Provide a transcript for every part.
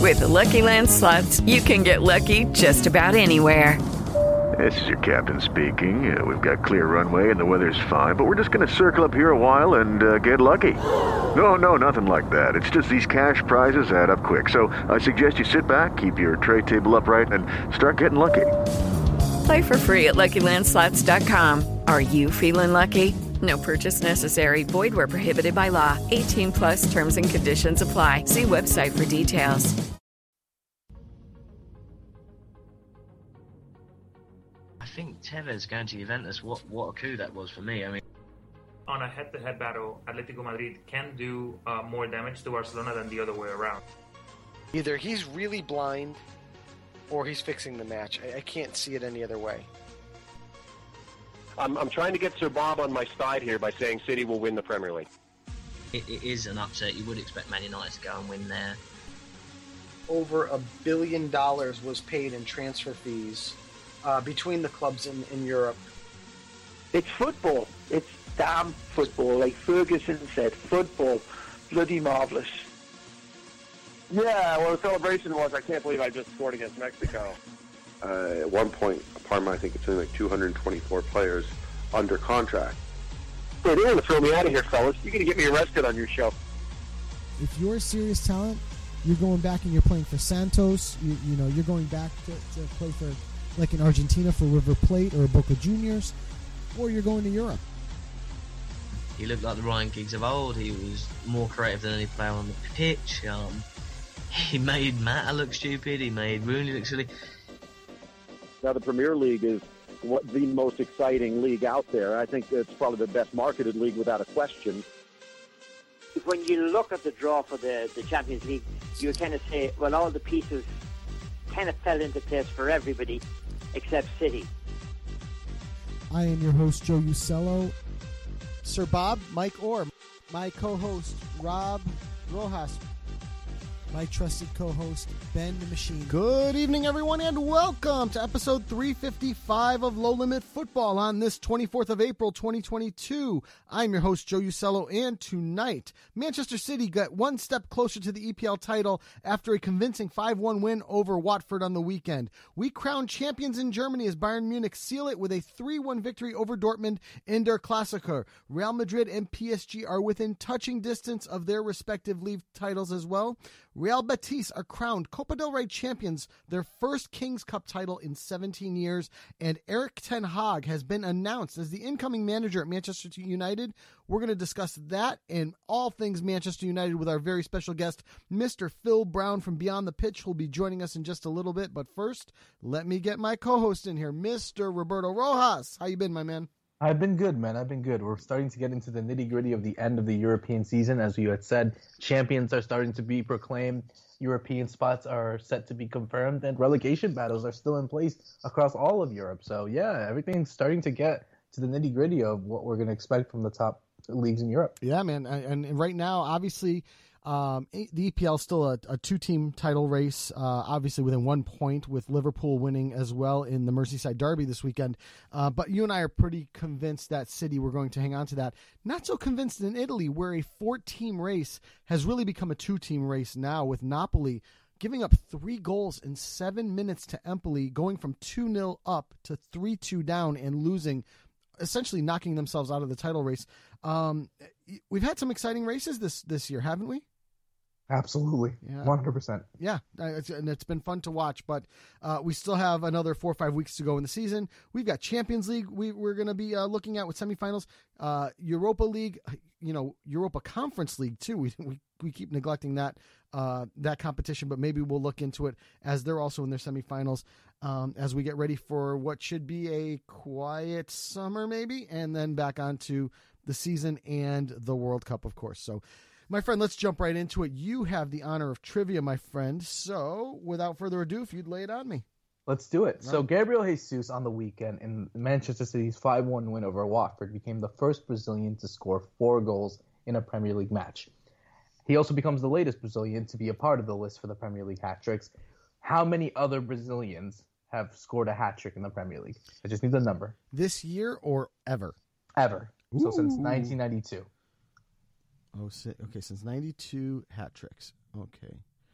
With the Lucky Land Slots, you can get lucky just about anywhere. This is your captain speaking. We've got clear runway and the weather's fine, but we're just going to circle up here a while and get lucky. No, nothing like that. It's just these cash prizes add up quick. So I suggest you sit back, keep your tray table upright, and start getting lucky. Play for free at LuckyLandSlots.com. Are you feeling lucky? No purchase necessary. Void where prohibited by law. 18 plus terms and conditions apply. See website for details. I think Tevez going to Juventus, what a coup that was for me. I mean, on a head-to-head battle, Atletico Madrid can do more damage to Barcelona than the other way around. Either he's really blind or he's fixing the match. I can't see it any other way. I'm trying to get Sir Bob on my side here by saying City will win the Premier League. it is an upset. You would expect Man United to go and win there. Over $1 billion was paid in transfer fees between the clubs in Europe. It's football. It's damn football. Like Ferguson said, football. Bloody marvellous. Yeah, well, the celebration was, I can't believe I just scored against Mexico. At one point, Parma, I think it's only like 224 players under contract. Hey, they want to throw me out of here, fellas. You're going to get me arrested on your show. If you're a serious talent, you're going back and you're playing for Santos. You know, you're going back to play for, like in Argentina, for River Plate or Boca Juniors, or you're going to Europe. He looked like the Ryan Giggs of old. He was more creative than any player on the pitch. He made Mata look stupid. He made Rooney look silly. Now, the Premier League is the most exciting league out there. I think it's probably the best marketed league without a question. When you look at the draw for the Champions League, you kind of say, well, all the pieces kind of fell into place for everybody except City. I am your host, Joe Usello. Sir Bob, Mike Orr, my co-host, Rob Rojas, my trusted co-host, Ben the Machine. Good evening, everyone, and welcome to episode 355 of Low Limit Football on this 24th of April, 2022. I'm your host, Joe Usello, and tonight, Manchester City got one step closer to the EPL title after a convincing 5-1 win over Watford on the weekend. We crowned champions in Germany as Bayern Munich seal it with a 3-1 victory over Dortmund in Der Klassiker. Real Madrid and PSG are within touching distance of their respective league titles as well. Real Betis are crowned Copa del Rey champions, their first Kings Cup title in 17 years, and Erik ten Hag has been announced as the incoming manager at Manchester United. We're going to discuss that and all things Manchester United with our very special guest, Mr. Phil Brown from Beyond the Pitch, who will be joining us in just a little bit. But first, let me get my co-host in here, Mr. Roberto Rojas. How you been, my man? I've been good, man. I've been good. We're starting to get into the nitty-gritty of the end of the European season. As you had said, champions are starting to be proclaimed. European spots are set to be confirmed, and relegation battles are still in place across all of Europe. So, yeah, everything's starting to get to the nitty-gritty of what we're going to expect from the top leagues in Europe. Yeah, man. And right now, obviously, the EPL is still a two-team title race, obviously within 1 point, with Liverpool winning as well in the Merseyside Derby this weekend. But you and I are pretty convinced that City were going to hang on to that. Not so convinced in Italy, where a 4-team race has really become a 2-team race now, with Napoli giving up 3 goals in 7 minutes to Empoli, going from 2-0 up to 3-2 down and losing, essentially knocking themselves out of the title race. We've had some exciting races this year, haven't we? Absolutely. Yeah. 100%. Yeah, it's been fun to watch, but we still have another 4 or 5 weeks to go in the season. We've got Champions League we're going to be looking at with semifinals, Europa League, Europa Conference League too. We keep neglecting that competition, but maybe we'll look into it as they're also in their semifinals as we get ready for what should be a quiet summer maybe, and then back onto the season and the World Cup, of course. So, my friend, let's jump right into it. You have the honor of trivia, my friend. So, without further ado, if you'd lay it on me. Let's do it. Right. So, Gabriel Jesus on the weekend in Manchester City's 5-1 win over Watford became the first Brazilian to score 4 goals in a Premier League match. He also becomes the latest Brazilian to be a part of the list for the Premier League hat-tricks. How many other Brazilians have scored a hat-trick in the Premier League? I just need the number. This year or ever? Ever. Ooh. So, since 1992. Oh, okay, since 92 hat tricks. Okay.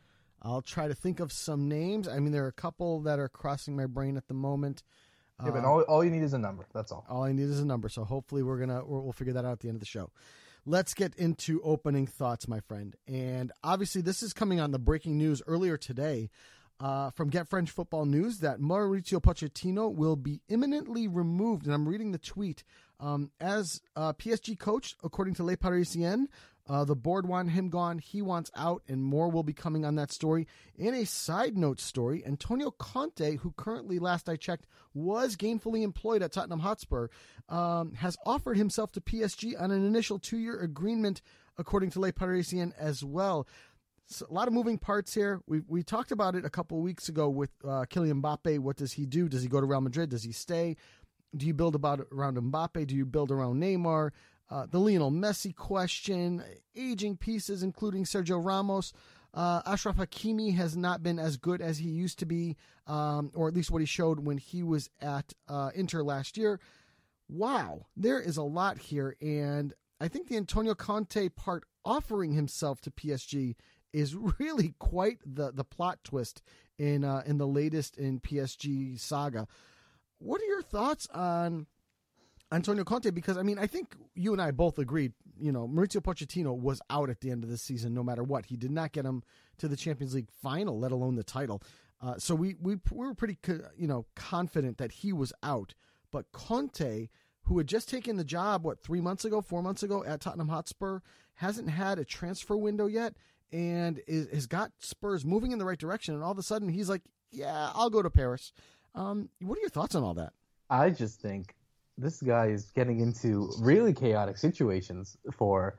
I'll try to think of some names. I mean, there are a couple that are crossing my brain at the moment. Yeah, but all you need is a number. That's all. All I need is a number. So hopefully we'll figure that out at the end of the show. Let's get into opening thoughts, my friend. And obviously this is coming on the breaking news earlier today from Get French Football News that Mauricio Pochettino will be imminently removed. And I'm reading the tweet. As PSG coach, according to Le Parisien, the board want him gone. He wants out, and more will be coming on that story. In a side note story, Antonio Conte, who currently, last I checked, was gainfully employed at Tottenham Hotspur, has offered himself to PSG on an initial 2-year agreement, according to Le Parisien as well. So a lot of moving parts here. We talked about it a couple of weeks ago with Kylian Mbappe. What does he do? Does he go to Real Madrid? Does he stay? Do you build around Mbappe? Do you build around Neymar? The Lionel Messi question, aging pieces, including Sergio Ramos. Achraf Hakimi has not been as good as he used to be, or at least what he showed when he was at Inter last year. Wow, there is a lot here, and I think the Antonio Conte part offering himself to PSG is really quite the plot twist in the latest in PSG saga. What are your thoughts on Antonio Conte? Because, I mean, I think you and I both agreed, Mauricio Pochettino was out at the end of the season no matter what. He did not get him to the Champions League final, let alone the title. So we were pretty, confident that he was out. But Conte, who had just taken the job, 4 months ago at Tottenham Hotspur, hasn't had a transfer window yet and has got Spurs moving in the right direction. And all of a sudden he's like, yeah, I'll go to Paris. What are your thoughts on all that? I just think this guy is getting into really chaotic situations for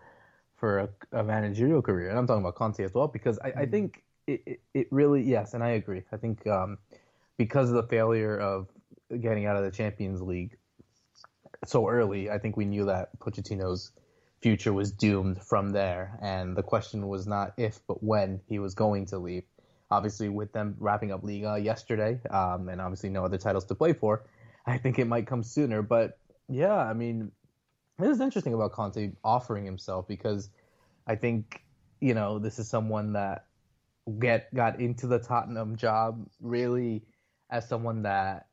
a managerial career. And I'm talking about Conte as well, because I think it really, yes, and I agree. I think because of the failure of getting out of the Champions League so early, I think we knew that Pochettino's future was doomed from there. And the question was not if, but when he was going to leave. Obviously, with them wrapping up Liga yesterday, and obviously no other titles to play for, I think it might come sooner. But yeah, I mean, it is interesting about Conte offering himself, because I think, this is someone that got into the Tottenham job really as someone that,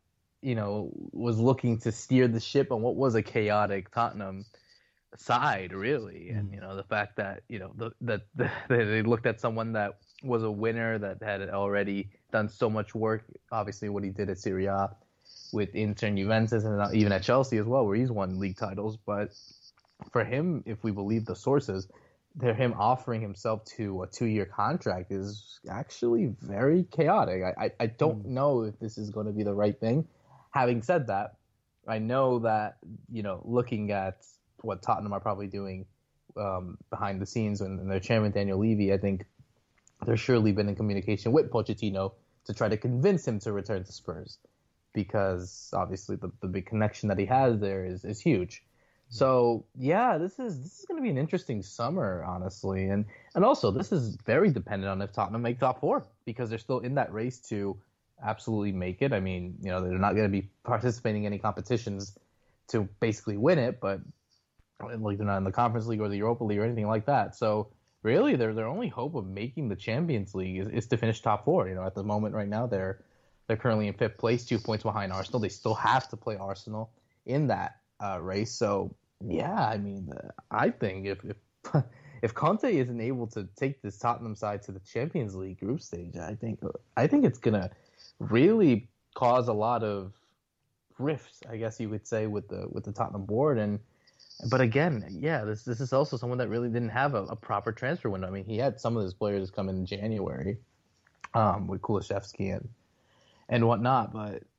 was looking to steer the ship on what was a chaotic Tottenham side, really. And, the fact that, that they looked at someone that was a winner, that had already done so much work, obviously what he did at Serie A with Inter and Juventus, and even at Chelsea as well, where he's won league titles. But for him, if we believe the sources, him offering himself to a 2-year contract is actually very chaotic. I don't know if this is going to be the right thing. Having said that, I know that, looking at what Tottenham are probably doing behind the scenes and their chairman, Daniel Levy, I think there's surely been in communication with Pochettino to try to convince him to return to Spurs, because obviously the big connection that he has there is huge. So yeah, this is going to be an interesting summer, honestly, and also this is very dependent on if Tottenham make top 4, because they're still in that race to absolutely make it. I mean, they're not going to be participating in any competitions to basically win it, but like they're not in the Conference League or the Europa League or anything like that. So really, their only hope of making the Champions League is to finish top 4. At the moment right now, they're currently in 5th place, 2 points behind Arsenal. They still have to play Arsenal in that race. So yeah, I mean, I think if Conte isn't able to take this Tottenham side to the Champions League group stage, I think it's gonna really cause a lot of rifts, I guess you would say, with the Tottenham board. But again, yeah, this is also someone that really didn't have a proper transfer window. I mean, he had some of his players come in January with Kulusevski and whatnot,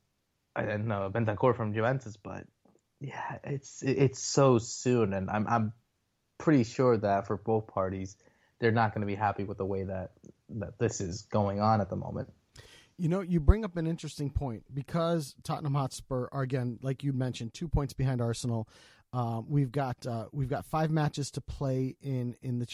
and Bentancur from Juventus. But yeah, it's so soon, and I'm pretty sure that for both parties, they're not going to be happy with the way that this is going on at the moment. You bring up an interesting point, because Tottenham Hotspur are, again, like you mentioned, 2 points behind Arsenal. We've got 5 matches to play in the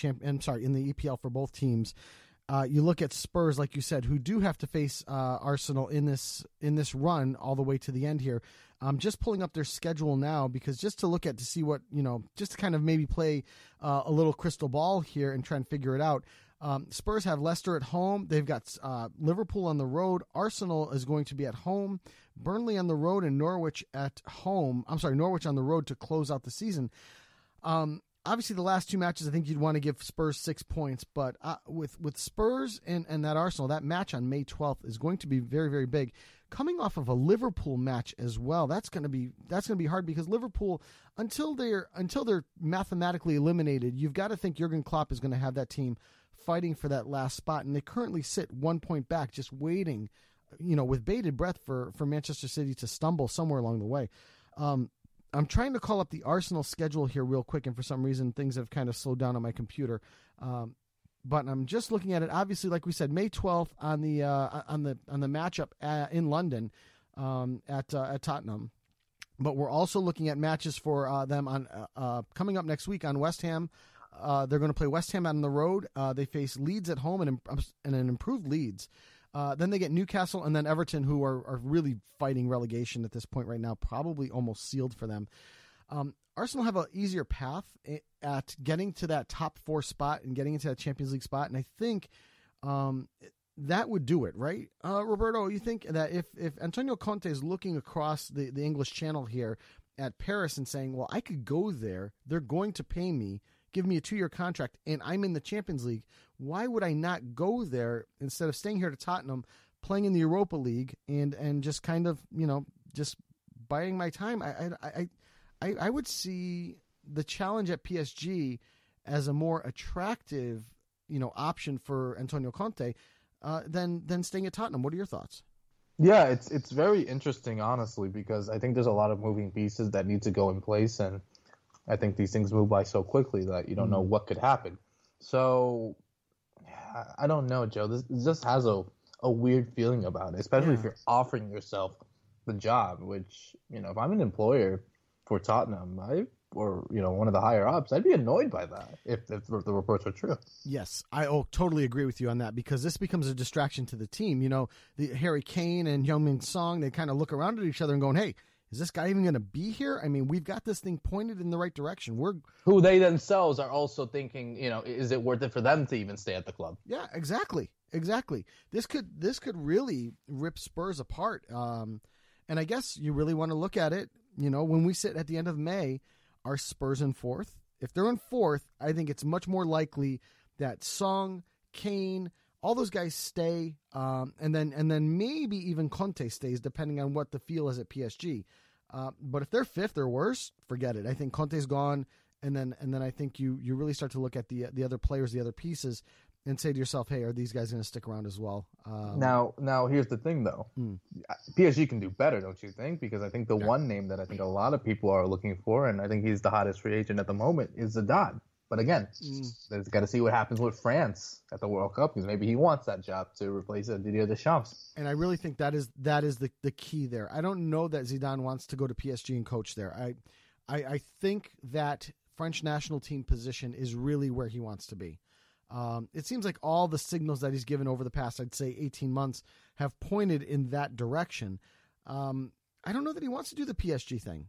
EPL for both teams. You look at Spurs, like you said, who do have to face Arsenal in this run all the way to the end here. I'm just pulling up their schedule now, because just to see what, just to kind of maybe play a little crystal ball here and try and figure it out. Spurs have Leicester at home. They've got Liverpool on the road. Arsenal is going to be at home. Burnley on the road and Norwich at home. I'm sorry, Norwich on the road to close out the season. Obviously, the last two matches, I think you'd want to give Spurs 6 points. But with Spurs and that Arsenal, that match on May 12th is going to be very, very big. Coming off of a Liverpool match as well, that's going to be hard because Liverpool, until they're mathematically eliminated, you've got to think Jurgen Klopp is going to have that team fighting for that last spot, and they currently sit 1 point back, just waiting, with bated breath for Manchester City to stumble somewhere along the way. I'm trying to call up the Arsenal schedule here real quick, and for some reason things have kind of slowed down on my computer. But I'm just looking at it. Obviously, like we said, May 12th on the matchup in London at Tottenham. But we're also looking at matches for them on coming up next week on West Ham. They're going to play West Ham on the road. They face Leeds at home and an improved Leeds. Then they get Newcastle and then Everton, who are really fighting relegation at this point right now, probably almost sealed for them. Arsenal have an easier path at getting to that top 4 spot and getting into that Champions League spot, and I think that would do it, right? Roberto, you think that if Antonio Conte is looking across the English Channel here at Paris and saying, well, I could go there, they're going to pay me, give me a 2-year contract, and I'm in the Champions League, why would I not go there instead of staying here to Tottenham, playing in the Europa League, and just kind of, just biding my time? I would see the challenge at PSG as a more attractive, option for Antonio Conte than staying at Tottenham. What are your thoughts? Yeah, it's very interesting, honestly, because I think there's a lot of moving pieces that need to go in place, and I think these things move by so quickly that you don't know what could happen. So I don't know, Joe. This just has a weird feeling about it, especially if you're offering yourself the job, which, if I'm an employer for Tottenham, or one of the higher ups, I'd be annoyed by that if the reports are true. Yes, I totally agree with you on that, because this becomes a distraction to the team. The Harry Kane and Heung-min Son, they kind of look around at each other and going, hey, is this guy even going to be here? I mean, we've got this thing pointed in the right direction. Who they themselves are also thinking, is it worth it for them to even stay at the club? Yeah, exactly. This could really rip Spurs apart. And I guess you really want to look at it, when we sit at the end of May, are Spurs in 4th? If they're in 4th, I think it's much more likely that Son, Kane, all those guys stay, and then maybe even Conte stays, depending on what the feel is at PSG. But if they're 5th or worse, forget it. I think Conte's gone, and then I think you really start to look at the other players, the other pieces, and say to yourself, hey, are these guys going to stick around as well? Now here's the thing, though. PSG can do better, don't you think? Because I think the one name that I think a lot of people are looking for, and I think he's the hottest free agent at the moment, is Zidane. But again, there's got to see what happens with France at the World Cup, because maybe he wants that job to replace Didier Deschamps. And I really think that is the key there. I don't know that Zidane wants to go to PSG and coach there. I think that French national team position is really where he wants to be. It seems like all the signals that he's given over the past, I'd say 18 months, have pointed in that direction. I don't know that he wants to do the PSG thing.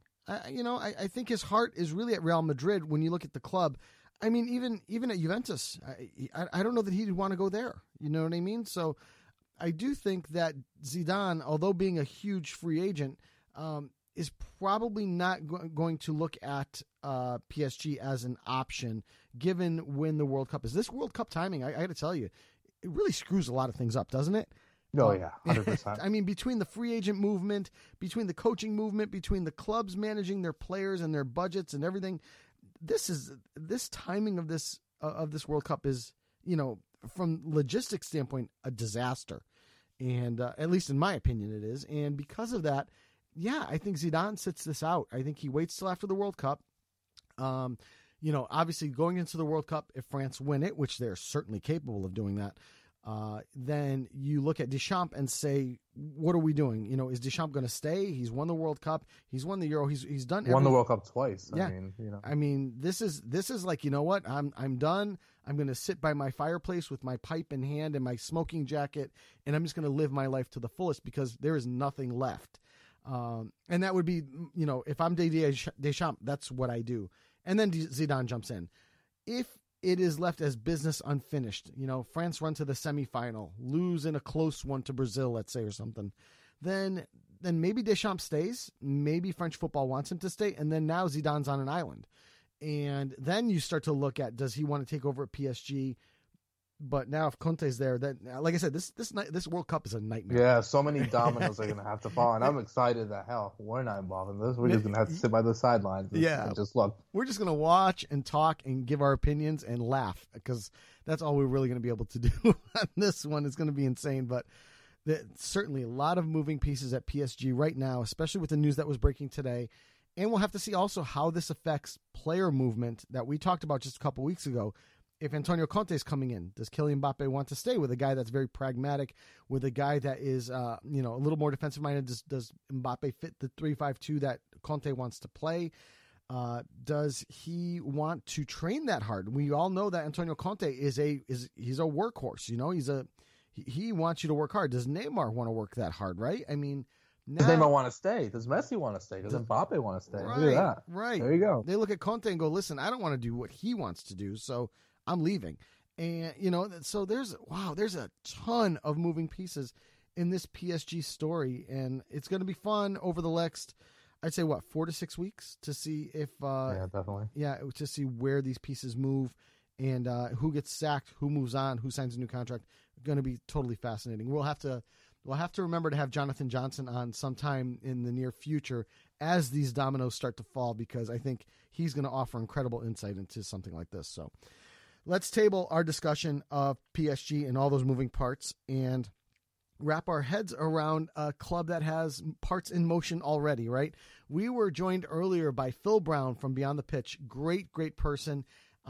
I think his heart is really at Real Madrid when you look at the club. I mean, even at Juventus, I don't know that he'd want to go there. You know what I mean? So I do think that Zidane, although being a huge free agent, is probably not going to look at PSG as an option, given when the World Cup is. This World Cup timing, I got to tell you, it really screws a lot of things up, doesn't it? Oh, yeah, 100%. I mean, between the free agent movement, between the coaching movement, between the clubs managing their players and their budgets and everything, this timing of this World Cup is, from logistics standpoint, a disaster. And at least in my opinion, it is. And because of that, yeah, I think Zidane sits this out. I think he waits till after the World Cup. Obviously going into the World Cup, if France win it, which they're certainly capable of doing that, then you look at Deschamps and say, what are we doing? Is Deschamps going to stay? He's won the World Cup. He's won the Euro. He's done won the World Cup twice. Yeah. I mean, this is like, you know what? I'm done. I'm going to sit by my fireplace with my pipe in hand and my smoking jacket, and I'm just going to live my life to the fullest because there is nothing left. And that would be, if I'm Didier Deschamps, that's what I do. And then Zidane jumps in. If it is left as business unfinished. France run to the semifinal, lose in a close one to Brazil, let's say, or something. Then maybe Deschamps stays. Maybe French football wants him to stay. And then now Zidane's on an island. And then you start to look at, does he want to take over at PSG? But now if Conte's there, then like I said, this World Cup is a nightmare. Yeah, so many dominoes are going to have to fall. And I'm excited that, hell, we're not involved in this. We're just going to have to sit by the sidelines and just look. We're just going to watch and talk and give our opinions and laugh, because that's all we're really going to be able to do on this one. It's going to be insane. But certainly a lot of moving pieces at PSG right now, especially with the news that was breaking today. And we'll have to see also how this affects player movement that we talked about just a couple weeks ago. If Antonio Conte is coming in, does Kylian Mbappe want to stay with a guy that's very pragmatic, with a guy that is, a little more defensive minded? Does Mbappe fit the 3-5-2 that Conte wants to play? Does he want to train that hard? We all know that Antonio Conte he's a workhorse. He wants you to work hard. Does Neymar want to work that hard? Right? I mean, does Neymar want to stay? Does Messi want to stay? Does Mbappe want to stay? Right, look at that. Right. There you go. They look at Conte and go, listen, I don't want to do what he wants to do, so I'm leaving. And, so there's a ton of moving pieces in this PSG story, and it's going to be fun over the next, I'd say, 4 to 6 weeks to see if, yeah, definitely. Yeah, to see where these pieces move and who gets sacked, who moves on, who signs a new contract. Going to be totally fascinating. We'll have to remember to have Jonathan Johnson on sometime in the near future as these dominoes start to fall, because I think he's going to offer incredible insight into something like this. So let's table our discussion of PSG and all those moving parts and wrap our heads around a club that has parts in motion already, right? We were joined earlier by Phil Brown from Beyond the Pitch. Great person.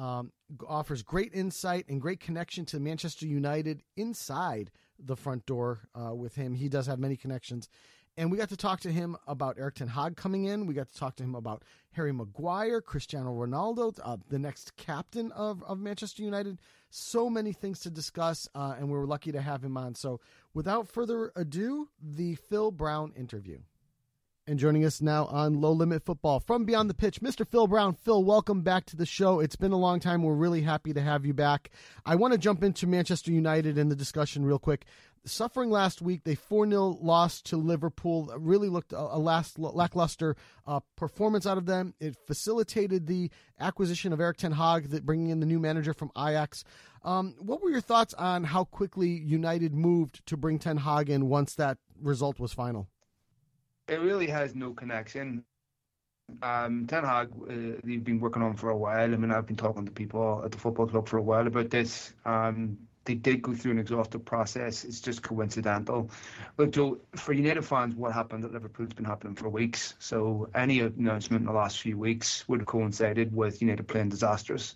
Offers great insight and great connection to Manchester United inside the front door with him. He does have many connections. And we got to talk to him about Erik ten Hag coming in. We got to talk to him about Harry Maguire, Cristiano Ronaldo, the next captain of Manchester United. So many things to discuss, and we were lucky to have him on. So without further ado, the Phil Brown interview. And joining us now on Low Limit Football from Beyond the Pitch, Mr. Phil Brown. Phil, welcome back to the show. It's been a long time. We're really happy to have you back. I want to jump into Manchester United and the discussion real quick. Suffering last week, they 4-0 loss to Liverpool. Really looked a lackluster performance out of them. It facilitated the acquisition of Erik ten Hag, bringing in the new manager from Ajax. What were your thoughts on how quickly United moved to bring ten Hag in once that result was final? It really has no connection. Ten Hag, they've been working on for a while. I mean, I've been talking to people at the football club for a while about this. They did go through an exhaustive process. It's just coincidental. Look, Joe, for United fans, what happened at Liverpool has been happening for weeks. So any announcement in the last few weeks would have coincided with United playing disastrous.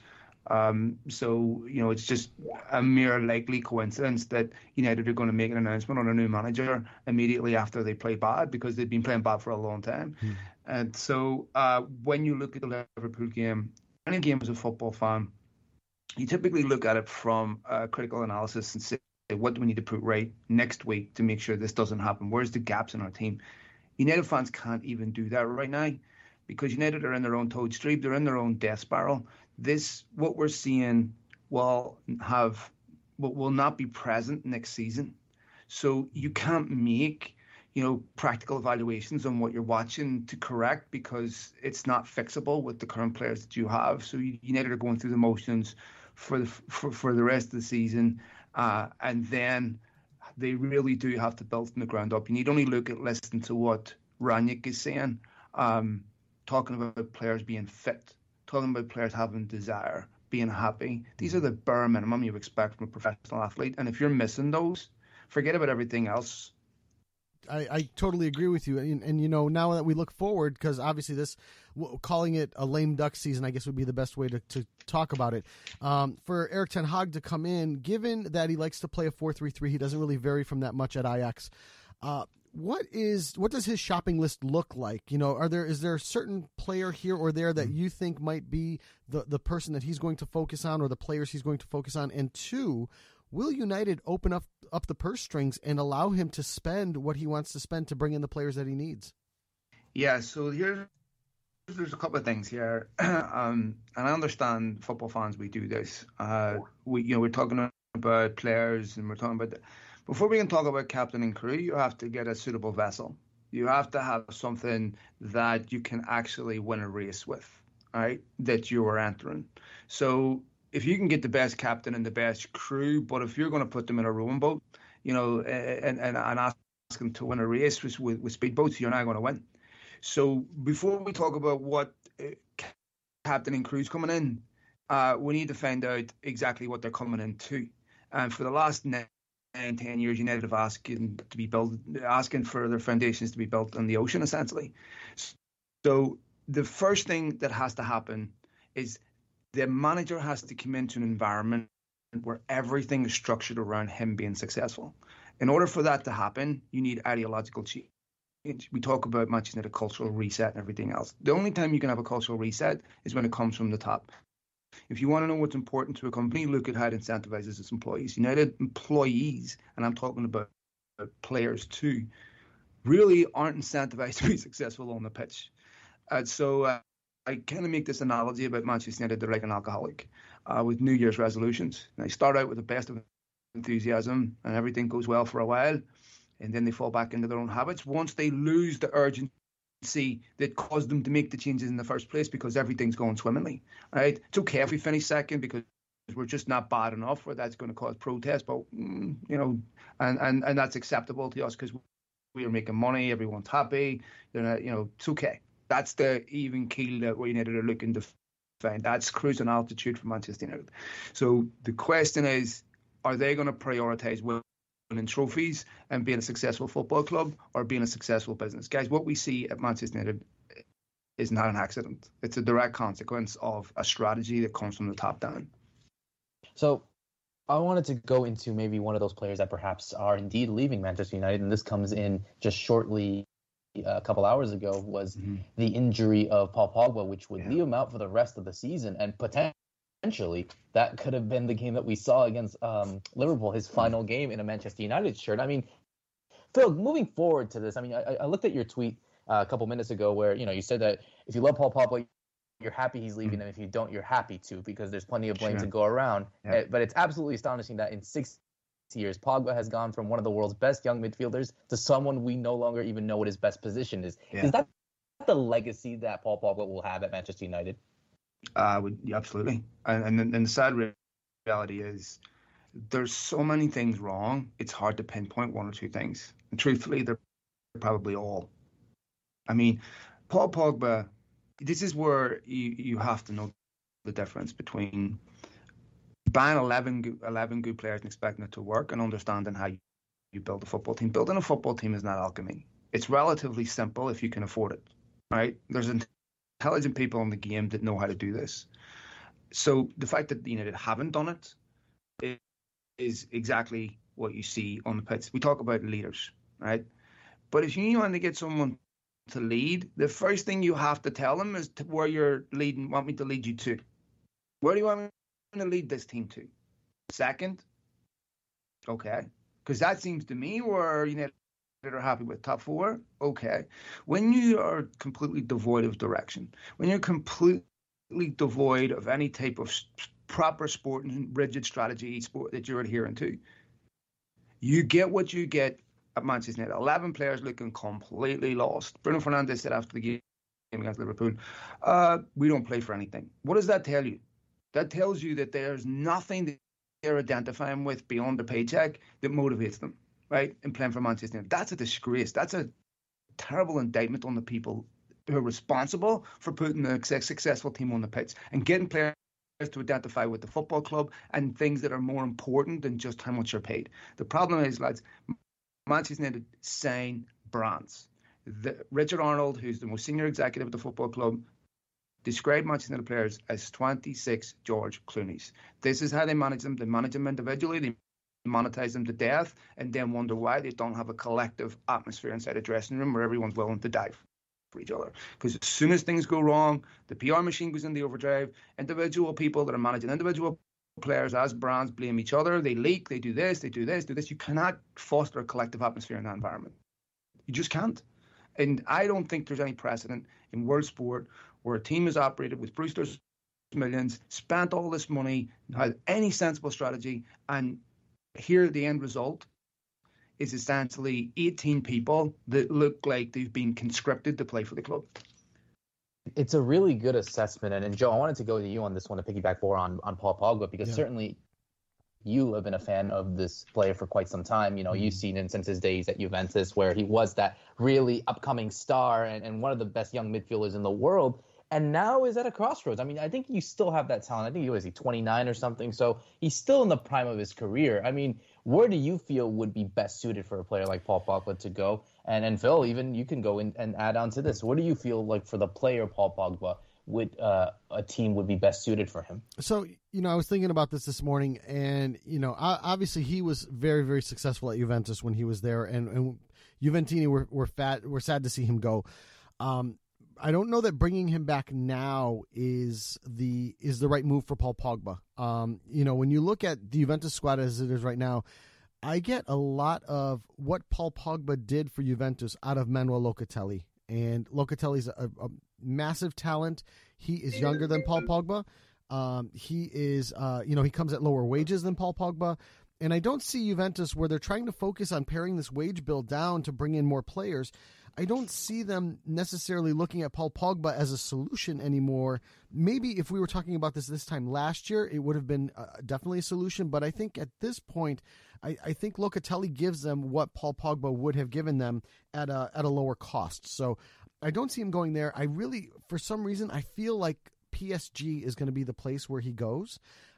So, it's just a mere likely coincidence that United are going to make an announcement on a new manager immediately after they play bad, because they've been playing bad for a long time. And so when you look at the Liverpool game, any game as a football fan, you typically look at it from a critical analysis and say, what do we need to put right next week to make sure this doesn't happen? Where's the gaps in our team? United fans can't even do that right now, because United are in their own toad stream. They're in their own death spiral. What we're seeing will not be present next season. So you can't make, practical evaluations on what you're watching to correct, because it's not fixable with the current players that you have. So United are going through the motions for the rest of the season, and then they really do have to build from the ground up. You need only listen to what Rangnick is saying, talking about players being fit, talking about players having desire, being happy. These are the bare minimum you expect from a professional athlete. And if you're missing those, forget about everything else. I totally agree with you. And now that we look forward, because obviously calling it a lame duck season, I guess would be the best way to talk about it. For Erik ten Hag to come in, given that he likes to play a 4-3-3, he doesn't really vary from that much at Ajax. What does his shopping list look like? Is there a certain player here or there that you think might be the person that he's going to focus on, or the players he's going to focus on? And two, will United open up the purse strings and allow him to spend what he wants to spend to bring in the players that he needs? Yeah, so here's there's a couple of things here, and I understand football fans. We do this. We're talking about players, and we're talking about. Before we can talk about captain and crew, you have to get a suitable vessel. You have to have something that you can actually win a race with, right? That you are entering. So if you can get the best captain and the best crew, but if you're going to put them in a rowing boat, and ask them to win a race with speedboats, you're not going to win. So before we talk about what captain and crew's coming in, we need to find out exactly what they're coming into. And for the last 9-10 years, United have asking for their foundations to be built on the ocean, essentially. So the first thing that has to happen is the manager has to come into an environment where everything is structured around him being successful. In order for that to happen, you need ideological change. We talk about Manchester United cultural reset and everything else. The only time you can have a cultural reset is when it comes from the top. If you want to know what's important to a company, look at how it incentivizes its employees. United employees, and I'm talking about players too, really aren't incentivized to be successful on the pitch. So I kind of make this analogy about Manchester United. They're like an alcoholic with New Year's resolutions. They start out with the best of enthusiasm and everything goes well for a while, and then they fall back into their own habits once they lose the urgency that caused them to make the changes in the first place, because everything's going swimmingly, right? It's okay if we finish second because we're just not bad enough where that's going to cause protest, but and that's acceptable to us because we are making money, everyone's happy, it's okay. That's the even keel that we United are looking to find. That's cruising altitude for Manchester United. So the question is, are they going to prioritise winning trophies and being a successful football club, or being a successful business? Guys, what we see at Manchester United is not an accident. It's a direct consequence of a strategy that comes from the top down. So I wanted to go into maybe one of those players that perhaps are indeed leaving Manchester United, and this comes in just shortly a couple hours ago, was the injury of Paul Pogba, which would leave him out for the rest of the season, and potentially that could have been the game that we saw against Liverpool, his final game in a Manchester United shirt. I mean, Phil, moving forward to this, I mean, I looked at your tweet a couple minutes ago where, you said that if you love Paul Pogba, you're happy he's leaving, and if you don't, you're happy too, because there's plenty of blame to go around. Yeah. But it's absolutely astonishing that in 6 years, Pogba has gone from one of the world's best young midfielders to someone we no longer even know what his best position is. Yeah. Is that the legacy that Paul Pogba will have at Manchester United? Absolutely. And the sad reality is there's so many things wrong, it's hard to pinpoint one or two things. And truthfully, they're probably all. I mean, Paul Pogba, this is where you have to know the difference between buying 11 good players and expecting it to work, and understanding how you build a football team. Building a football team is not alchemy. It's relatively simple if you can afford it, right? There's intelligent people in the game that know how to do this. So the fact that United haven't done it is exactly what you see on the pitch. We talk about leaders, right? But if you want to get someone to lead, the first thing you have to tell them is where you're leading, want me to lead you to. Where do you want me to lead this team to? Second? Okay. Because that seems to me where United are happy with top four. Okay. When you are completely devoid of direction, when you're completely devoid of any type of proper sport and rigid strategy sport that you're adhering to, you get what you get at Manchester United. 11 players looking completely lost. Bruno Fernandes said after the game against Liverpool, we don't play for anything. What does that tell you? That tells you that there's nothing that they're identifying with beyond the paycheck that motivates them, right, in playing for Manchester United. That's a disgrace. That's a terrible indictment on the people who are responsible for putting a successful team on the pitch and getting players to identify with the football club and things that are more important than just how much you're paid. The problem is, lads, Manchester United sign brands. Richard Arnold, who's the most senior executive of the football club, described Manchester United players as 26 George Clooney's. This is how they manage them. They manage them individually. They monetize them to death and then wonder why they don't have a collective atmosphere inside a dressing room where everyone's willing to die for each other. Because as soon as things go wrong, the PR machine goes into overdrive. Individual people that are managing individual players as brands blame each other. They leak. They do this. They do this. Do this. You cannot foster a collective atmosphere in that environment. You just can't. And I don't think there's any precedent in world sport where a team has operated with Brewster's millions, spent all this money, had any sensible strategy, and here the end result is essentially 18 people that look like they've been conscripted to play for the club. It's a really good assessment. And Joe, I wanted to go to you on this one to piggyback more on Paul Pogba, because certainly you have been a fan of this player for quite some time. You know, you've seen him since his days at Juventus, where he was that really upcoming star and one of the best young midfielders in the world. And now is at a crossroads. I mean, I think you still have that talent. I think he was 29 or something. So he's still in the prime of his career. I mean, where do you feel would be best suited for a player like Paul Pogba to go? And Phil, even you can go in and add on to this. What do you feel like for the player Paul Pogba, would a team would be best suited for him? So, I was thinking about this morning, and, obviously he was very, very successful at Juventus when he was there, and Juventini were sad to see him go. I don't know that bringing him back now is the right move for Paul Pogba. When you look at the Juventus squad as it is right now, I get a lot of what Paul Pogba did for Juventus out of Manuel Locatelli. And Locatelli's a massive talent. He is younger than Paul Pogba. He is, he comes at lower wages than Paul Pogba. And I don't see Juventus, where they're trying to focus on paring this wage bill down to bring in more players. I don't see them necessarily looking at Paul Pogba as a solution anymore. Maybe if we were talking about this time last year, it would have been definitely a solution. But I think at this point, I think Locatelli gives them what Paul Pogba would have given them at a lower cost. So I don't see him going there. I really, for some reason, I feel like PSG is going to be the place where he goes.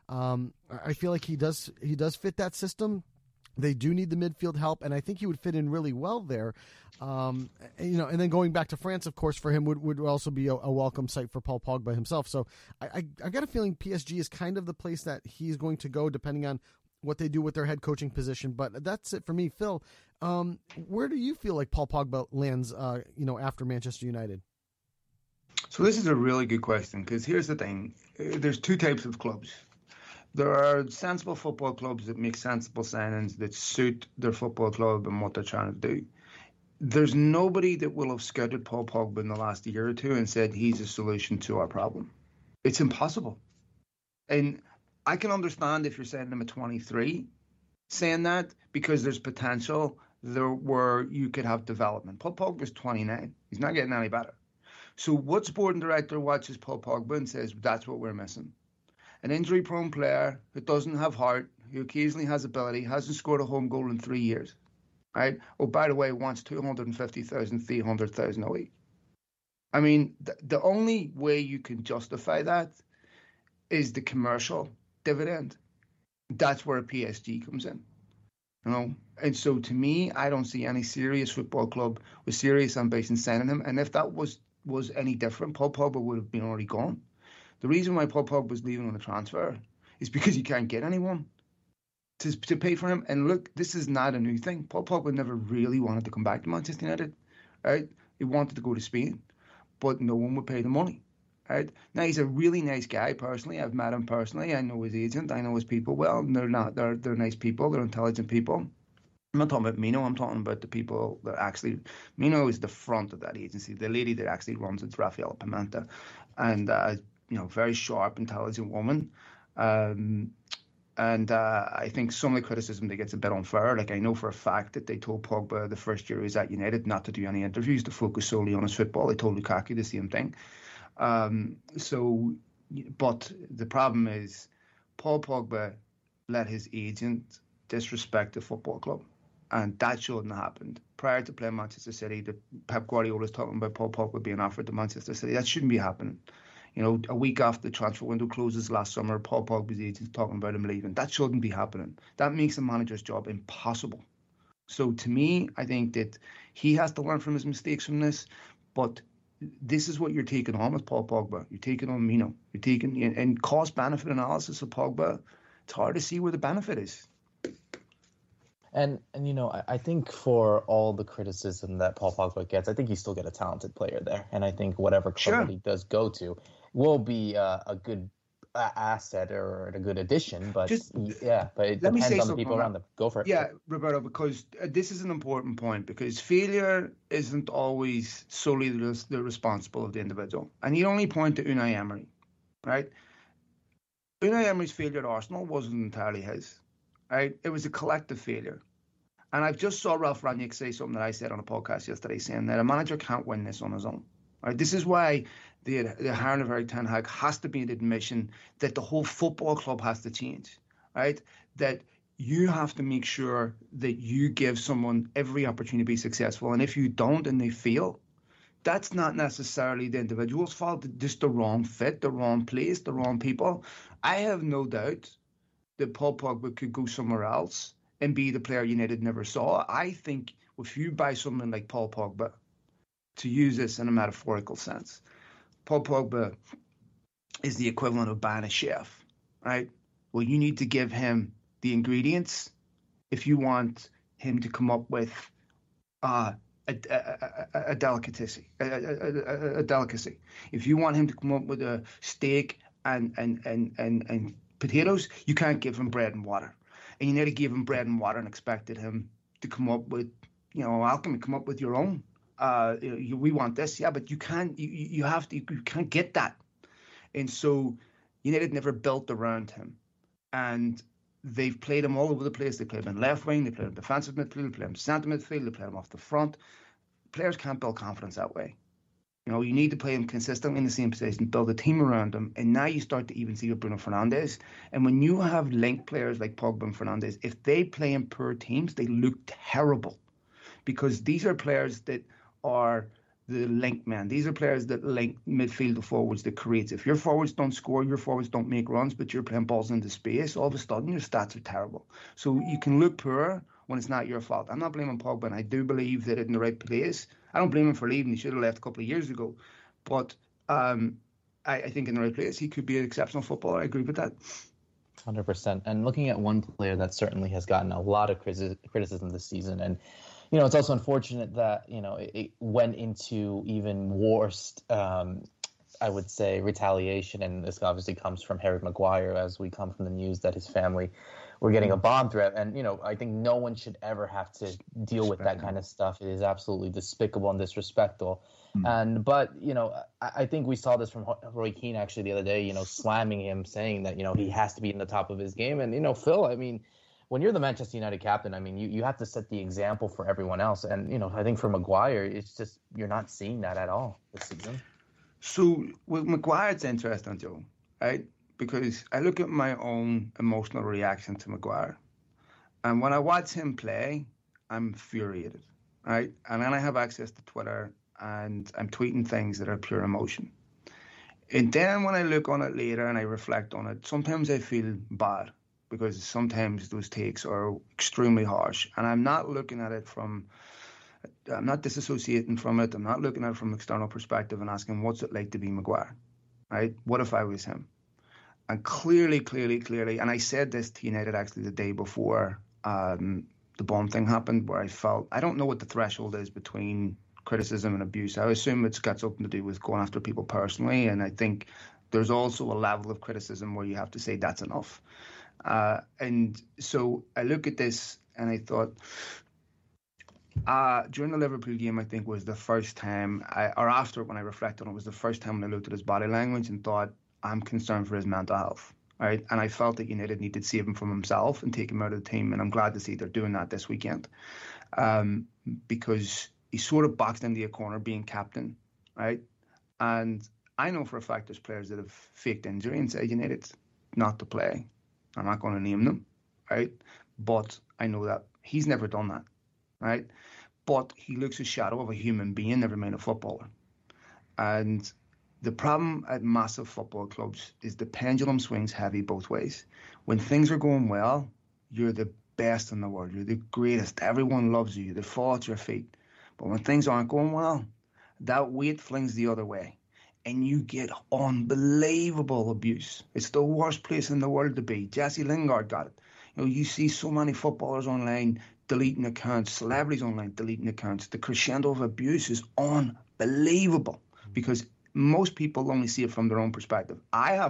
I feel like he does fit that system. They do need the midfield help, and I think he would fit in really well there. And then going back to France, of course, for him would also be a welcome sight for Paul Pogba himself. So I got a feeling PSG is kind of the place that he's going to go, depending on what they do with their head coaching position. But that's it for me. Phil, where do you feel like Paul Pogba lands, after Manchester United? So this is a really good question, because here's the thing. There's two types of clubs. There are sensible football clubs that make sensible signings that suit their football club and what they're trying to do. There's nobody that will have scouted Paul Pogba in the last year or two and said he's a solution to our problem. It's impossible. And I can understand if you're saying him at 23 saying that, because there's potential there where you could have development. Paul Pogba's 29. He's not getting any better. So what sporting director watches Paul Pogba and says, that's what we're missing? An injury-prone player who doesn't have heart, who occasionally has ability, hasn't scored a home goal in 3 years, right? Oh, by the way, wants 250,000, 300,000 a week. I mean, the only way you can justify that is the commercial dividend. That's where PSG comes in, And so to me, I don't see any serious football club with serious ambition signing him. And if that was any different, Paul Pogba would have been already gone. The reason why Paul Pogba was leaving on a transfer is because you can't get anyone to pay for him. And look, this is not a new thing. Paul Pogba never really wanted to come back to Manchester United, right? He wanted to go to Spain, but no one would pay the money, right? Now, he's a really nice guy personally. I've met him personally. I know his agent. I know his people well. And they're nice people. They're intelligent people. I'm not talking about Mino. I'm talking about the people that actually... Mino is the front of that agency. The lady that actually runs it's Rafaela Pimenta. And... very sharp, intelligent woman. And I think some of the criticism that gets a bit unfair. Like, I know for a fact that they told Pogba the first year he was at United not to do any interviews, to focus solely on his football. They told Lukaku the same thing. But the problem is Paul Pogba let his agent disrespect the football club. And that shouldn't have happened. Prior to playing Manchester City, Pep Guardiola was talking about Paul Pogba being offered to Manchester City. That shouldn't be happening. A week after the transfer window closes last summer, Paul Pogba's agent's talking about him leaving. That shouldn't be happening. That makes a manager's job impossible. So to me, I think that he has to learn from his mistakes from this. But this is what you're taking on with Paul Pogba. You're taking on Mino. You're taking in cost-benefit analysis of Pogba. It's hard to see where the benefit is. And I think for all the criticism that Paul Pogba gets, I think you still get a talented player there. And I think whatever club he does go to will be a good asset or a good addition, but but it let me depends say on the people around them. Go for it. Yeah, Roberto, because this is an important point, because failure isn't always solely the responsible of the individual. And you only point to Unai Emery, right? Unai Emery's failure at Arsenal wasn't entirely his, right? It was a collective failure. And I've just saw Ralph Rangnick say something that I said on a podcast yesterday, saying that a manager can't win this on his own. Right? This is why the hiring of Erik ten Hag has to be an admission that the whole football club has to change, right? That you have to make sure that you give someone every opportunity to be successful. And if you don't and they fail, that's not necessarily the individual's fault, just the wrong fit, the wrong place, the wrong people. I have no doubt that Paul Pogba could go somewhere else and be the player United never saw. I think if you buy someone like Paul Pogba, to use this in a metaphorical sense, Paul Pogba is the equivalent of buying a chef, right? Well, you need to give him the ingredients if you want him to come up with a delicacy. If you want him to come up with a steak and potatoes, you can't give him bread and water. And you never gave him bread and water and expected him to come up with, alchemy, come up with your own. We want this, but you can't. You can't get that. And so United never built around him, and they've played him all over the place. They played him in left wing, they played him defensive midfield, they played him centre midfield, they played him off the front. Players can't build confidence that way. You need to play him consistently in the same position, build a team around him, and now you start to even see with Bruno Fernandes. And when you have linked players like Pogba and Fernandes, if they play in poor teams, they look terrible, because these are players that are the link men. These are players that link midfield to forwards, that creates. If your forwards don't score, your forwards don't make runs, but you're playing balls into space, all of a sudden your stats are terrible. So you can look poor when it's not your fault. I'm not blaming Pogba, and I do believe that in the right place. I don't blame him for leaving. He should have left a couple of years ago. But I think in the right place, he could be an exceptional footballer. I agree with that. 100%. And looking at one player that certainly has gotten a lot of criticism this season, and it's also unfortunate that it went into even worse, I would say, retaliation, and this obviously comes from Harry Maguire, as we come from the news that his family were getting a bomb threat. And I think no one should ever have to deal with that kind of stuff. It is absolutely despicable and disrespectful. But I think we saw this from Roy Keane actually the other day, slamming him, saying that he has to be in the top of his game. And Phil, I mean, when you're the Manchester United captain, I mean, you have to set the example for everyone else. And, I think for Maguire, it's just you're not seeing that at all this season. So with Maguire, it's interesting, Joe, right? Because I look at my own emotional reaction to Maguire. And when I watch him play, I'm infuriated, right? And then I have access to Twitter, and I'm tweeting things that are pure emotion. And then when I look on it later and I reflect on it, sometimes I feel bad, because sometimes those takes are extremely harsh. And I'm not looking at it I'm not disassociating from it. I'm not looking at it from an external perspective and asking, what's it like to be Maguire, right? What if I was him? And clearly, and I said this to United actually the day before the bomb thing happened, where I felt, I don't know what the threshold is between criticism and abuse. I assume it's got something to do with going after people personally, and I think there's also a level of criticism where you have to say that's enough. And so I look at this and I thought, during the Liverpool game, I think was the first time, or after when I reflected on it, was the first time when I looked at his body language and thought, I'm concerned for his mental health, right? And I felt that United needed to save him from himself and take him out of the team. And I'm glad to see they're doing that this weekend, because he sort of boxed into a corner being captain, right? And I know for a fact there's players that have faked injury and said United not to play. I'm not going to name them, right? But I know that he's never done that, right? But he looks a shadow of a human being, never mind a footballer. And the problem at massive football clubs is the pendulum swings heavy both ways. When things are going well, you're the best in the world. You're the greatest. Everyone loves you. They fall at your feet. But when things aren't going well, that weight flings the other way. And you get unbelievable abuse. It's the worst place in the world to be. Jesse Lingard got it. You see so many footballers online deleting accounts, celebrities online deleting accounts. The crescendo of abuse is unbelievable, because most people only see it from their own perspective. I haven't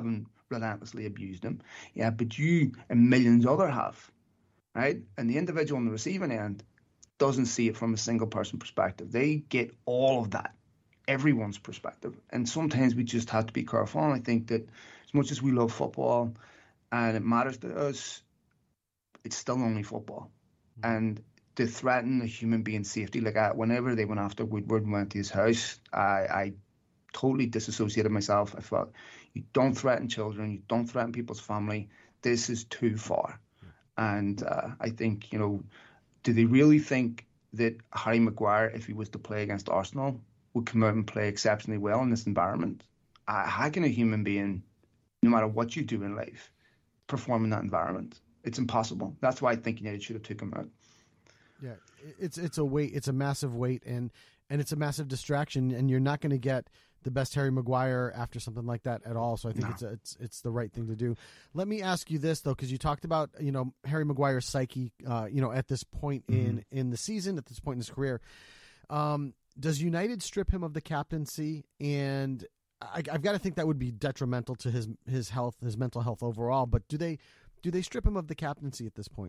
relentlessly abused him. Yeah, but you and millions other have, right? And the individual on the receiving end doesn't see it from a single person perspective. They get all of that, everyone's perspective. And sometimes we just have to be careful. And I think that as much as we love football and it matters to us, it's still only football. And to threaten a human being's safety, like whenever they went after Woodward and went to his house, I totally disassociated myself. I thought, you don't threaten children, you don't threaten people's family. This is too far. And I think, do they really think that Harry Maguire, if he was to play against Arsenal, would come out and play exceptionally well in this environment? How can a human being, no matter what you do in life, perform in that environment? It's impossible. That's why I think United should have taken him out. Yeah, it's a weight. It's a massive weight, and it's a massive distraction. And you're not going to get the best Harry Maguire after something like that at all. So I think it's the right thing to do. Let me ask you this though, because you talked about Harry Maguire's psyche, at this point in the season, at this point in his career. Does United strip him of the captaincy? And I've got to think that would be detrimental to his health, his mental health overall. But do they strip him of the captaincy at this point?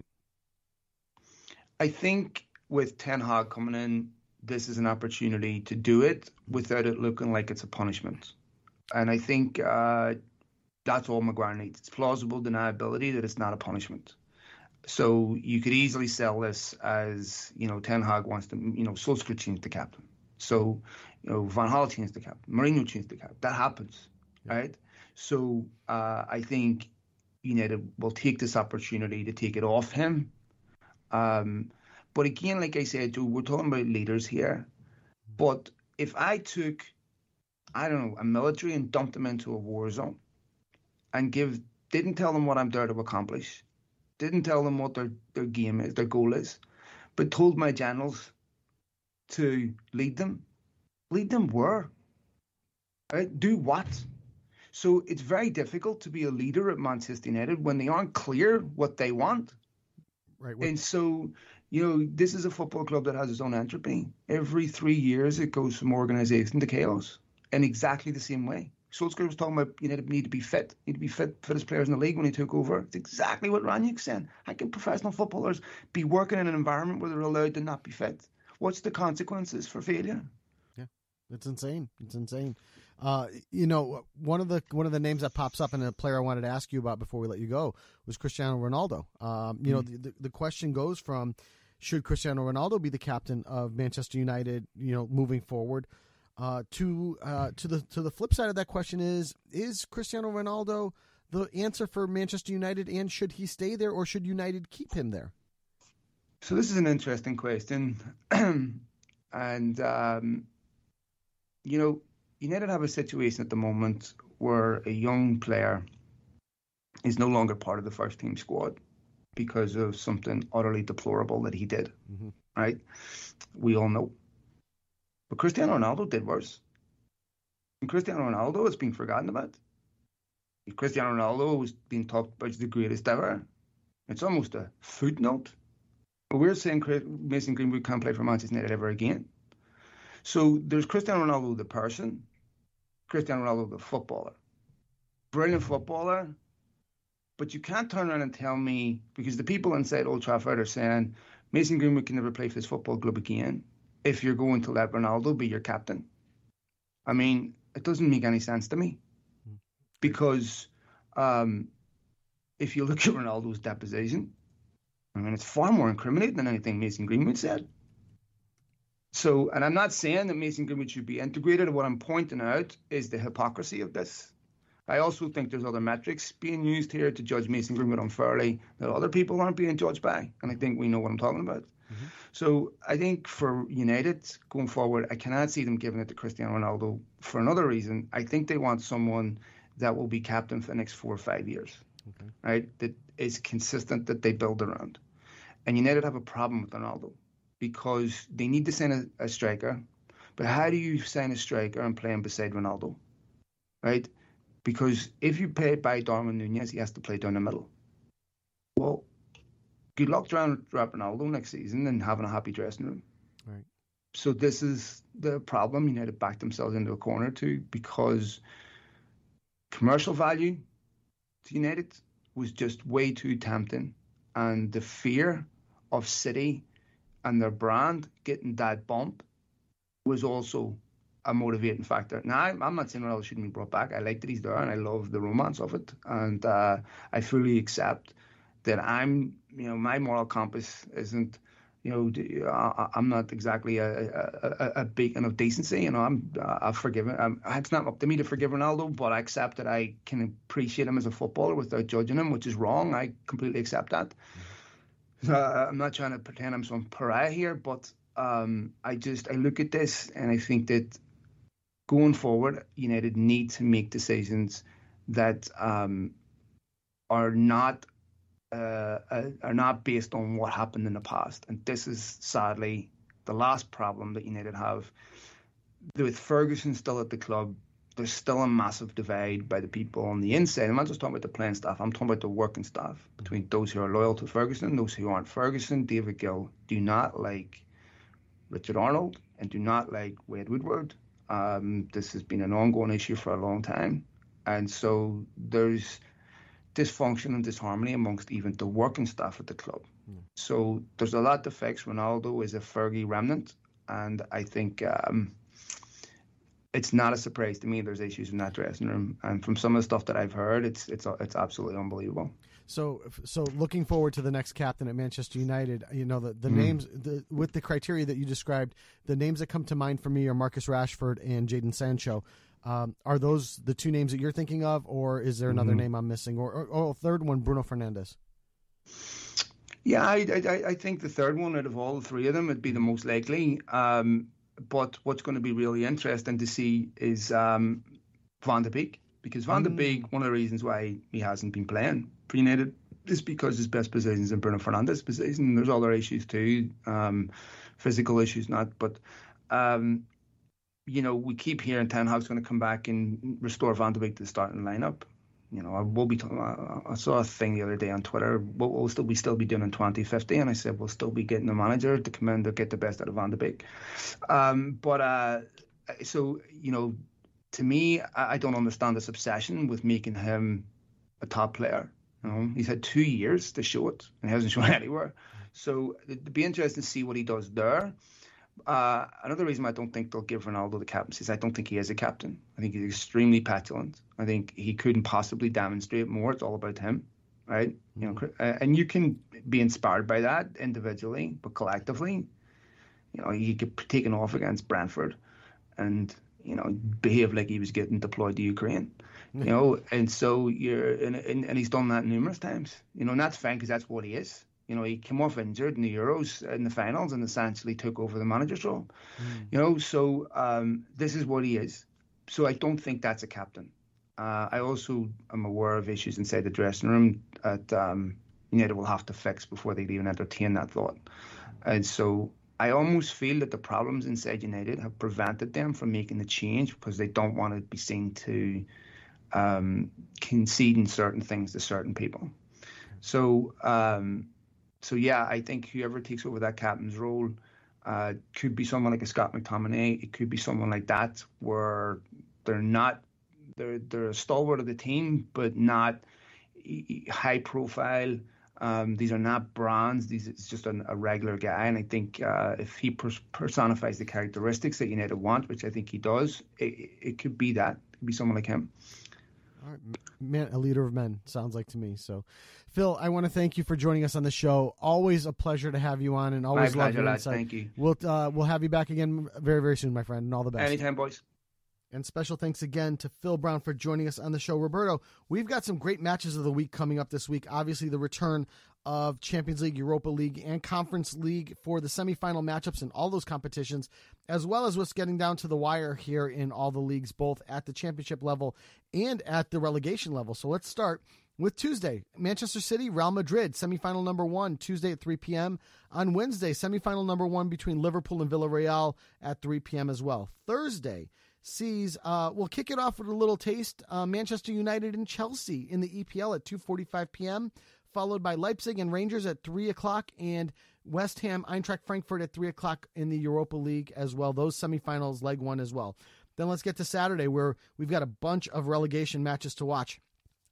I think with Ten Hag coming in, this is an opportunity to do it without it looking like it's a punishment. And I think that's all Maguire needs. It's plausible deniability that it's not a punishment. So you could easily sell this as, Ten Hag wants to, Solskjaer changed the captain. So, Van Gaal changed the captain. Mourinho changed the captain. That happens, right? So I think United will take this opportunity to take it off him. But again, like I said, Joe, we're talking about leaders here. But if I took, a military and dumped them into a war zone and didn't tell them what I'm there to accomplish, didn't tell them what their game is, their goal is, but told my generals to lead them where? Right? Do what? So it's very difficult to be a leader at Manchester United when they aren't clear what they want. Right. And so, this is a football club that has its own entropy. Every 3 years, it goes from organisation to chaos in exactly the same way. Solskjaer was talking about United need to be fit fittest players in the league when he took over. It's exactly what Rangnick's saying. How can professional footballers be working in an environment where they're allowed to not be fit? What's the consequences for failure? Yeah, it's insane. It's insane. One of the names that pops up, and a player I wanted to ask you about before we let you go, was Cristiano Ronaldo. The question goes from, should Cristiano Ronaldo be the captain of Manchester United, moving forward, to the flip side of that question is Cristiano Ronaldo the answer for Manchester United, and should he stay there, or should United keep him there? So this is an interesting question, and United have a situation at the moment where a young player is no longer part of the first team squad because of something utterly deplorable that he did, right? We all know. But Cristiano Ronaldo did worse. And Cristiano Ronaldo has been forgotten about. Cristiano Ronaldo was being talked about as the greatest ever. It's almost a footnote. But we're saying Mason Greenwood can't play for Manchester United ever again. So there's Cristiano Ronaldo the person, Cristiano Ronaldo the footballer. Brilliant footballer, but you can't turn around and tell me, because the people inside Old Trafford are saying Mason Greenwood can never play for his football club again if you're going to let Ronaldo be your captain. I mean, it doesn't make any sense to me. Because if you look at Ronaldo's deposition, it's far more incriminating than anything Mason Greenwood said. So, and I'm not saying that Mason Greenwood should be integrated. What I'm pointing out is the hypocrisy of this. I also think there's other metrics being used here to judge Mason Greenwood unfairly that other people aren't being judged by. And I think we know what I'm talking about. So I think for United going forward, I cannot see them giving it to Cristiano Ronaldo for another reason. I think they want someone that will be captain for the next 4 or 5 years, right? That is consistent, that they build around. And United have a problem with Ronaldo because they need to sign a striker. But how do you sign a striker and play him beside Ronaldo, right? Because if you buy Darwin Núñez, he has to play down the middle. Well, good luck trying to drop Ronaldo next season and having a happy dressing room. Right. So this is the problem United backed themselves into a corner to, because commercial value to United was just way too tempting. And the fear of City and their brand getting that bump was also a motivating factor. Now, I'm not saying Ronaldo shouldn't be brought back. I like that he's there, and I love the romance of it. And I fully accept that my moral compass isn't, I'm not exactly a beacon of decency. I've forgiven. It's not up to me to forgive Ronaldo, but I accept that I can appreciate him as a footballer without judging him, which is wrong. I completely accept that. I'm not trying to pretend I'm some pariah here, but I look at this and I think that going forward, United need to make decisions that are not based on what happened in the past. And this is sadly the last problem that United have. With Ferguson still at the club, there's still a massive divide by the people on the inside. I'm not just talking about the playing staff, I'm talking about the working staff, between those who are loyal to Ferguson and those who aren't. Ferguson, David Gill do not like Richard Arnold and do not like Wade Woodward. This has been an ongoing issue for a long time. And so there's dysfunction and disharmony amongst even the working staff at the club. So there's a lot to fix. Ronaldo is a Fergie remnant, and I think it's not a surprise to me there's issues in that dressing room. And from some of the stuff that I've heard, it's absolutely unbelievable. So looking forward to the next captain at Manchester United, the names, with the criteria that you described, the names that come to mind for me are Marcus Rashford and Jadon Sancho. Are those the two names that you're thinking of, or is there another name I'm missing, or a third one, Bruno Fernandes? Yeah, I think the third one out of all the three of them would be the most likely. But what's going to be really interesting to see is Van de Beek, because Van de Beek, one of the reasons why he hasn't been playing for United is because his best position is in Bruno Fernandes' position. There's other issues too, physical issues not, but we keep hearing Ten Hag's going to come back and restore Van de Beek to the starting lineup. I saw a thing the other day on Twitter. What will we still be doing in 2050? And I said we'll still be getting a manager to come in to get the best out of Van de Beek. To me, I don't understand this obsession with making him a top player. He's had 2 years to show it, and he hasn't shown anywhere. So it'd be interesting to see what he does there. Another reason I don't think they'll give Ronaldo the captaincy is I don't think he is a captain. I think he's extremely petulant. I think he couldn't possibly demonstrate more. It's all about him, right? And you can be inspired by that individually, but collectively, he could be taken off against Brentford and behave like he was getting deployed to Ukraine. And so and he's done that numerous times. And that's fine because that's what he is. He came off injured in the Euros in the finals and essentially took over the manager's role. So this is what he is. So I don't think that's a captain. I also am aware of issues inside the dressing room that United will have to fix before they even entertain that thought. And so I almost feel that the problems inside United have prevented them from making the change because they don't want to be seen to conceding certain things to certain people. So yeah, I think whoever takes over that captain's role could be someone like a Scott McTominay. It could be someone like that where they're a stalwart of the team, but not high profile. These are not brands. It's just a regular guy. And I think if he personifies the characteristics that United want, which I think he does, it could be that. It could be someone like him. All right, man, a leader of men, sounds like to me. So, Phil, I want to thank you for joining us on the show. Always a pleasure to have you on, and always love your insight. Thank you. We'll have you back again very, very soon, my friend, and all the best. Anytime, boys. And special thanks again to Phil Brown for joining us on the show. Roberto, we've got some great matches of the week coming up this week. Obviously, the return of Champions League, Europa League, and Conference League for the semifinal matchups in all those competitions, as well as what's getting down to the wire here in all the leagues, both at the championship level and at the relegation level. So let's start with Tuesday. Manchester City, Real Madrid, semifinal number 1, Tuesday at 3 p.m. On Wednesday, semifinal number 1 between Liverpool and Villarreal at 3 p.m. as well. Thursday sees, we'll kick it off with a little taste, Manchester United and Chelsea in the EPL at 2:45 p.m., followed by Leipzig and Rangers at 3 o'clock, and West Ham, Eintracht Frankfurt at 3 o'clock in the Europa League as well. Those semifinals, leg 1 as well. Then let's get to Saturday, where we've got a bunch of relegation matches to watch.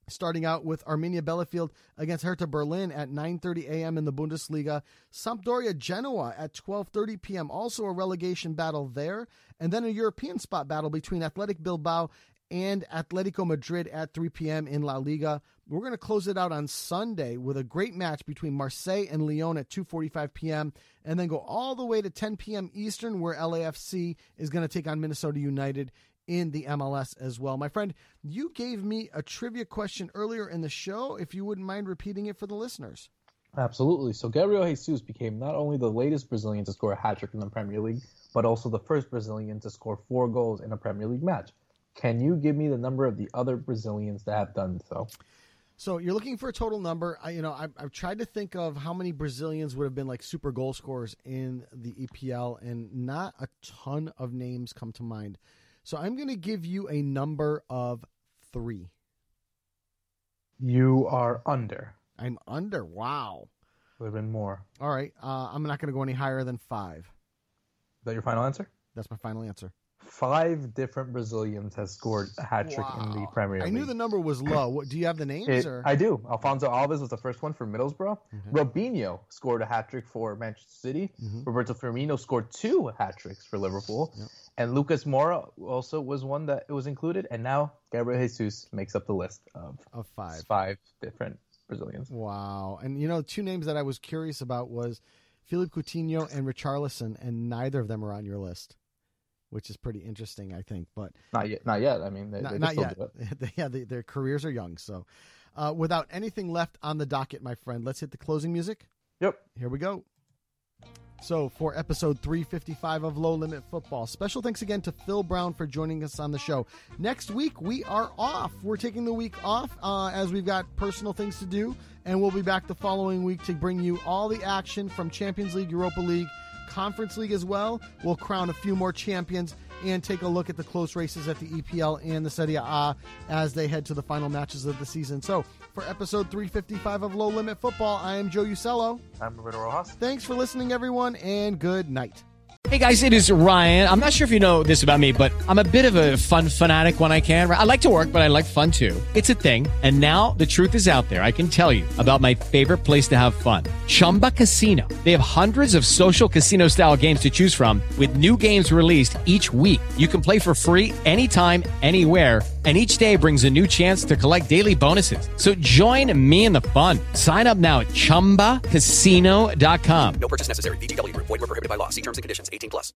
starting out with Arminia Bielefeld against Hertha Berlin at 9:30 a.m. in the Bundesliga. Sampdoria Genoa at 12:30 p.m. Also a relegation battle there. And then a European spot battle between Athletic Bilbao and Atletico Madrid at 3 p.m. in La Liga. We're going to close it out on Sunday with a great match between Marseille and Lyon at 2:45 p.m. and then go all the way to 10 p.m. Eastern, where LAFC is going to take on Minnesota United in the MLS as well. My friend, you gave me a trivia question earlier in the show. If you wouldn't mind repeating it for the listeners. Absolutely. So Gabriel Jesus became not only the latest Brazilian to score a hat-trick in the Premier League, but also the first Brazilian to score 4 goals in a Premier League match. Can you give me the number of the other Brazilians that have done so? So you're looking for a total number. I've tried to think of how many Brazilians would have been like super goal scorers in the EPL, and not a ton of names come to mind. So I'm going to give you a number of 3. You are under. I'm under. Wow. Would have been more. All right. I'm not going to go any higher than 5. Is that your final answer? That's my final answer. 5 different Brazilians have scored a hat-trick in the Premier League. I knew the number was low. Do you have the names? I do. Alfonso Alves was the first one for Middlesbrough. Mm-hmm. Robinho scored a hat-trick for Manchester City. Mm-hmm. Roberto Firmino scored 2 hat-tricks for Liverpool. Yep. And Lucas Moura also was one that was included. And now Gabriel Jesus makes up the list of 5 different Brazilians. Wow. And, 2 names that I was curious about was Philippe Coutinho and Richarlison, and neither of them are on your list, which is pretty interesting, I think. But not yet. I mean, they not still yet. Do it. Yeah, their careers are young. So without anything left on the docket, my friend, let's hit the closing music. Yep. Here we go. So for episode 355 of Low Limit Football, special thanks again to Phil Brown for joining us on the show. Next week, we are off. We're taking the week off as we've got personal things to do, and we'll be back the following week to bring you all the action from Champions League, Europa League, Conference League as well. We'll crown a few more champions and take a look at the close races at the EPL and the Serie A as they head to the final matches of the season. So for episode 355 of Low Limit Football, I am Joe Usello. I'm Roberto Rojas. Thanks for listening, everyone, and good night. Hey, guys, it is Ryan. I'm not sure if you know this about me, but I'm a bit of a fun fanatic when I can. I like to work, but I like fun, too. It's a thing. And now the truth is out there. I can tell you about my favorite place to have fun, Chumba Casino. They have hundreds of social casino-style games to choose from with new games released each week. You can play for free anytime, anywhere, and each day brings a new chance to collect daily bonuses. So join me in the fun. Sign up now at ChumbaCasino.com. No purchase necessary. VGW. Void where prohibited by law. See terms and conditions. 18+.